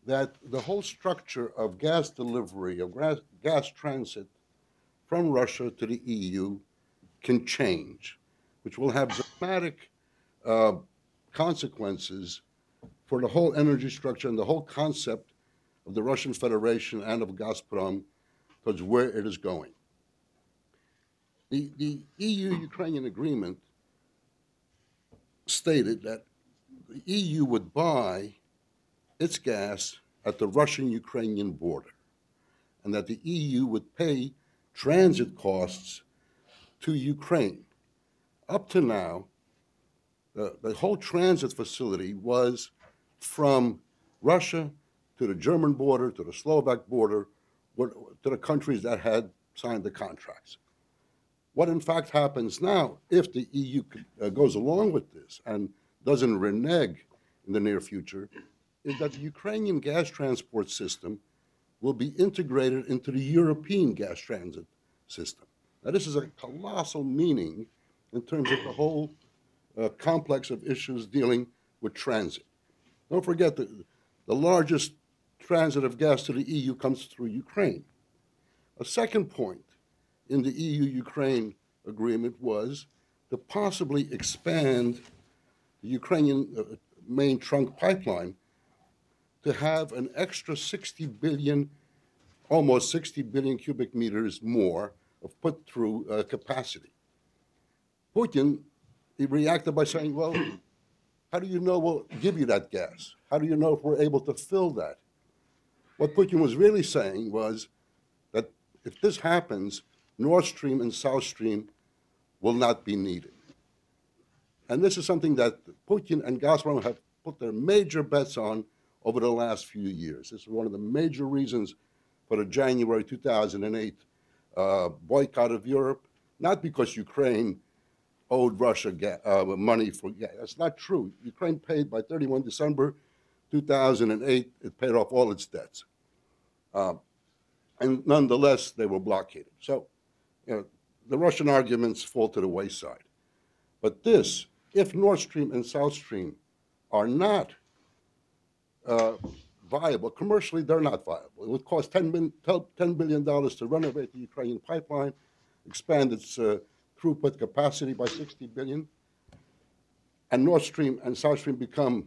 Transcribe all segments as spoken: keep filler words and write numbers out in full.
that the whole structure of gas delivery, of gas, gas transit from Russia to the E U can change, which will have dramatic uh, consequences for the whole energy structure and the whole concept of the Russian Federation and of Gazprom towards where it is going. The, the E U-Ukrainian agreement stated that the E U would buy its gas at the Russian-Ukrainian border, and that the E U would pay transit costs to Ukraine. Up to now, the, the whole transit facility was from Russia to the German border, to the Slovak border, to the countries that had signed the contracts. What in fact happens now, if the E U uh, goes along with this and doesn't renege in the near future, is that the Ukrainian gas transport system will be integrated into the European gas transit system. Now, this is a colossal meaning in terms of the whole uh, complex of issues dealing with transit. Don't forget that the largest transit of gas to the E U comes through Ukraine. A second point in the E U-Ukraine agreement was to possibly expand the Ukrainian uh, main trunk pipeline to have an extra sixty billion, almost sixty billion cubic meters more of put-through uh, capacity. Putin, he reacted by saying, well, how do you know we'll give you that gas? How do you know if we're able to fill that? What Putin was really saying was that if this happens, Nord Stream and South Stream will not be needed. And this is something that Putin and Gazprom have put their major bets on over the last few years. This is one of the major reasons for the January two thousand eight uh, boycott of Europe, not because Ukraine owed Russia uh, money for gas. That's not true. Ukraine paid by thirty-first of December two thousand eight, it paid off all its debts. Uh, and nonetheless, they were blockaded. So, you know, the Russian arguments fall to the wayside. But this, if Nord Stream and South Stream are not uh, viable, commercially they're not viable. It would cost ten billion dollars to renovate the Ukrainian pipeline, expand its uh, throughput capacity by sixty billion dollars, and Nord Stream and South Stream become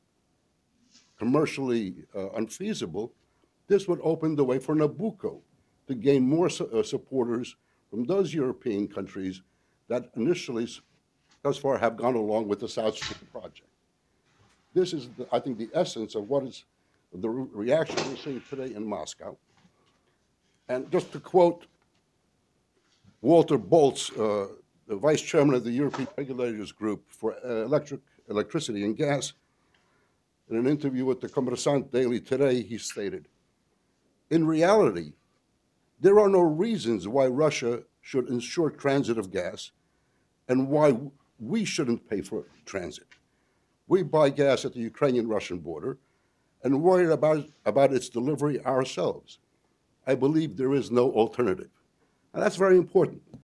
commercially uh, unfeasible. This would open the way for Nabucco to gain more su uh, supporters from those European countries that initially, thus far, have gone along with the South Stream project. This is, the, I think, the essence of what is the re reaction we're seeing today in Moscow. And just to quote Walter Boltz, uh, the vice chairman of the European Regulators Group for uh, electric, electricity and gas, in an interview with the Kommersant Daily today, he stated, in reality, there are no reasons why Russia should ensure transit of gas and why we shouldn't pay for transit. We buy gas at the Ukrainian-Russian border and worry about, about its delivery ourselves. I believe there is no alternative. And that's very important.